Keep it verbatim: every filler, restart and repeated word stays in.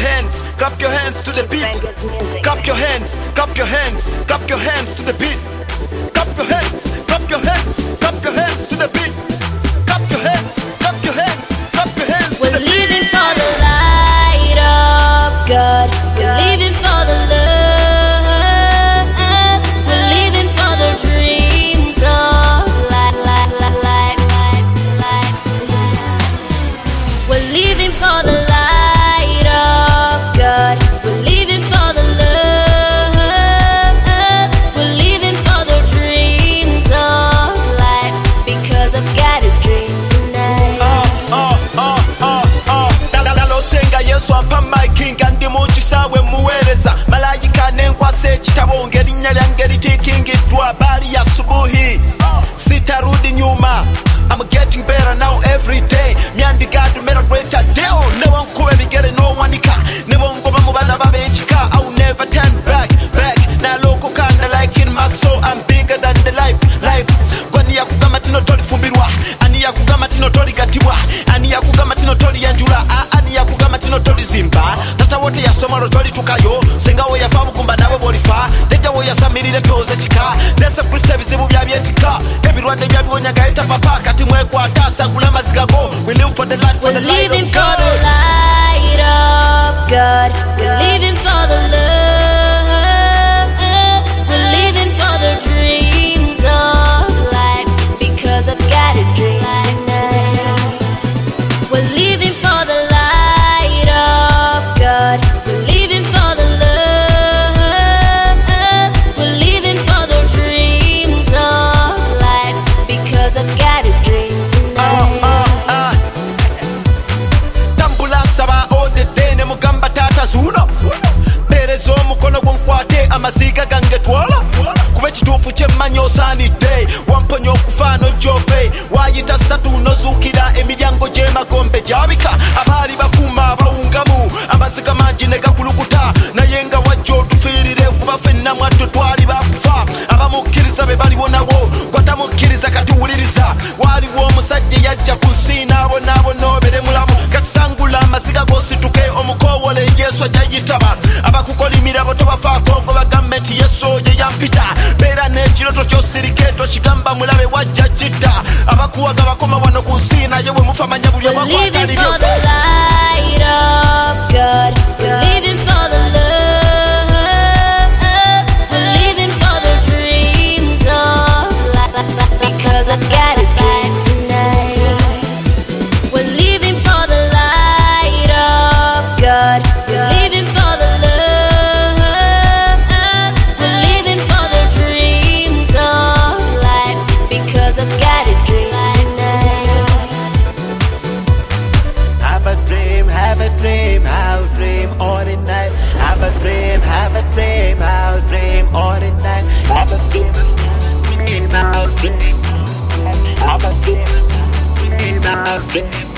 hands, clap your hands to the beat. Clap your hands, clap your hands, clap your hands to the beat. Clap your hands, clap your hands, clap your hands to the beat. Clap your hands, clap your hands, clap your hands to the beat. We're living for the light of God. We're living for the love. We're living for the dreams of life, life, life, life, life, life. We're living for the light of God. We're living for the love. We're living for the dreams of life because I've got a dream tonight. Oh, oh, oh, oh. Dalo senga Yesu ampa maiki ngandi mukisawe muwereza malayika nenkwase ekitabo ngeri nnyalya ngeri tikingidwa bali ya subuhi sitarudi nyuma. I'm getting better now every day. Myandi God made a greater deal. Never nkube bigere no wanika. Never ngoma mu bana babechika. I'll never turn back, back. Na loko kanda like in my soul. I'm bigger than the life, life. Kwani ya kugama tino toli fumbirwa. Ani ya kugama tino toli gatiwa. Ani ya kugama tino toli yanjula. Ani ya kugama tino toli zimba. Tata wote ya soma toli tukayo. Senga wo ya fabu kumba nawe bolifa. Deja wo ya samirire pyoze chika. Desa Krista bizibu bya byetika. Ebirwadde bya biwonya gaita papa kati mwekwa atasa kula mazigago. We live for the light, for We're the light living of for God. the light of God. We're living for the love. We're living for the dreams of life because I've got a dream tonight. We're living for the light of God. We're living for the love. We're living for the dreams of life because I've got a dream tonight. Tambula saba ode dene mugamba tata zuna. Berezo mukono gwankwate amaziga gange twala. Kube kituufu kyemmanyi osaanidde. Wamponya okufa n'ojjove. Waayita ssatu n'ozuukira emiryango gy'emagombe gyabika. Abaali bakuuma abawungamu amaziga mangi ne gakulukuta. Naye nga wajja otufiirire kuba ffenna mwattu twali bakufa. Abamukkiriza be baliwonawo gwatamukkiriza kati wuliriza. Waaliwo omusajja yajja ku nsi n'abonaabona obere mulamu. Katisangula amaziga g'osituke omukoowole Yesu ajja yitaba. Abakukolimira bo tobafaako ngoba gavumenti Yesu ye yampita. Beera n'ekiroto ky'osirike tokigamba mulabe wajja kitta. Abakuwaga bakoma wano ku nsi naye bwe mufa manya buli We're living for the light of God. We're living for the love. We're living for the dreams of life because I've got a dream tonight. We're living for the light of God. We're living for the love. We're living for the dreams of life because I've got a dream tonight. Have a dream, have a dream, have a dream all the night. Have a dream, have a dream, have a dream all the night. Have a dream, have a dream, have a dream, have a dream.